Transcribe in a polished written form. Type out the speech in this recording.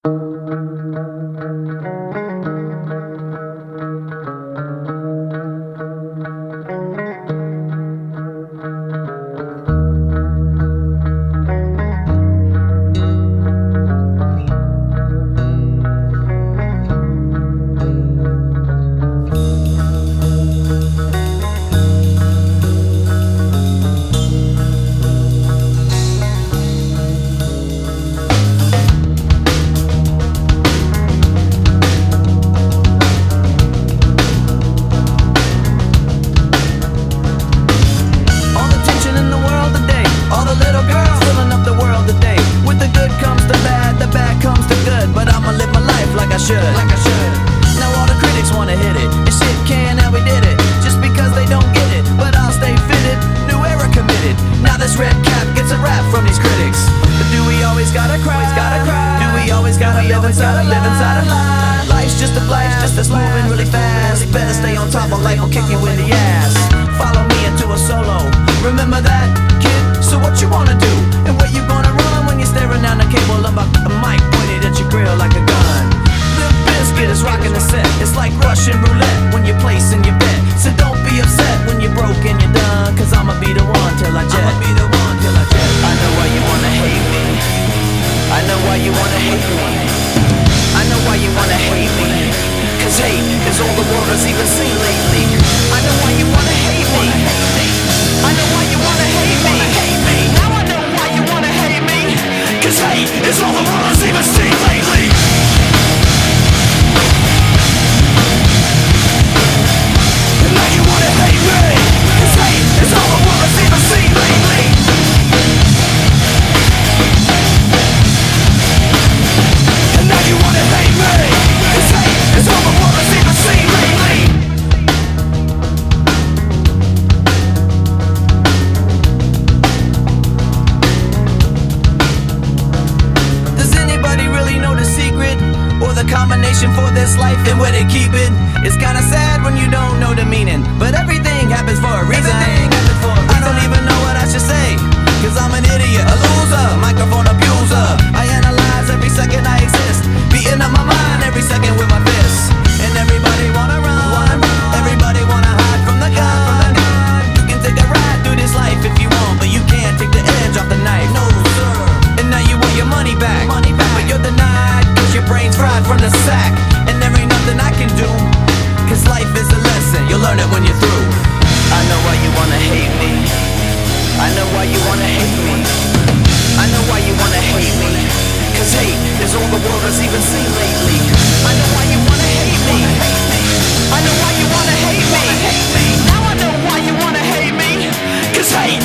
Now all the critics wanna hit it, and shit can, and we did it, just because they don't get it. But I'll stay fitted, new era committed. Now this red cap gets a rap from these critics. But do we always gotta cry? Do we always gotta live inside a lie? Life's just a blast, just that's moving really fast. Better stay on top, or life will kick you in the ass. Follow me into a solo, remember that, kid? So what you wanna do, and where you gonna run when you're staring down the cable about the mic pointed at your grill like a gun? Biscuit is rocking the set. It's like Russian roulette when you're placing your bet. So don't be upset when you're broke and you're done, cause I'ma be the one till I jet. I know why you wanna hate me. I know why you wanna hate me. I know why you wanna hate me. Cause hate is all the world has even seen lately. I know why you wanna hate me. I know why you wanna hate me. Now I know why you wanna hate me. Cause hate is all the world has even seen lately. Combination for this life and where they keep it. It's kinda sad when you don't know the meaning, but everything happens for a reason. I don't even know what I should say, cause I'm an idiot, a loser, microphone abuser. I analyze every second I exist, beating up my mind every second with my fists. And everybody wanna run, everybody wanna hide from the gun. You can take a ride through this life if you want, but you can't take the edge off the knife. No sir. And now you want your money back, but you're denied cause your brain's fried from the sack. And there ain't nothing I can do, cause life is a lesson, you'll learn it when you're through. I know why you wanna hate me. I know why you wanna hate me. I know why you wanna hate me. Cause hate is all the world has even seen lately. I know why you wanna hate me. I know why you wanna hate me. Now I know why you wanna hate me. Cause hate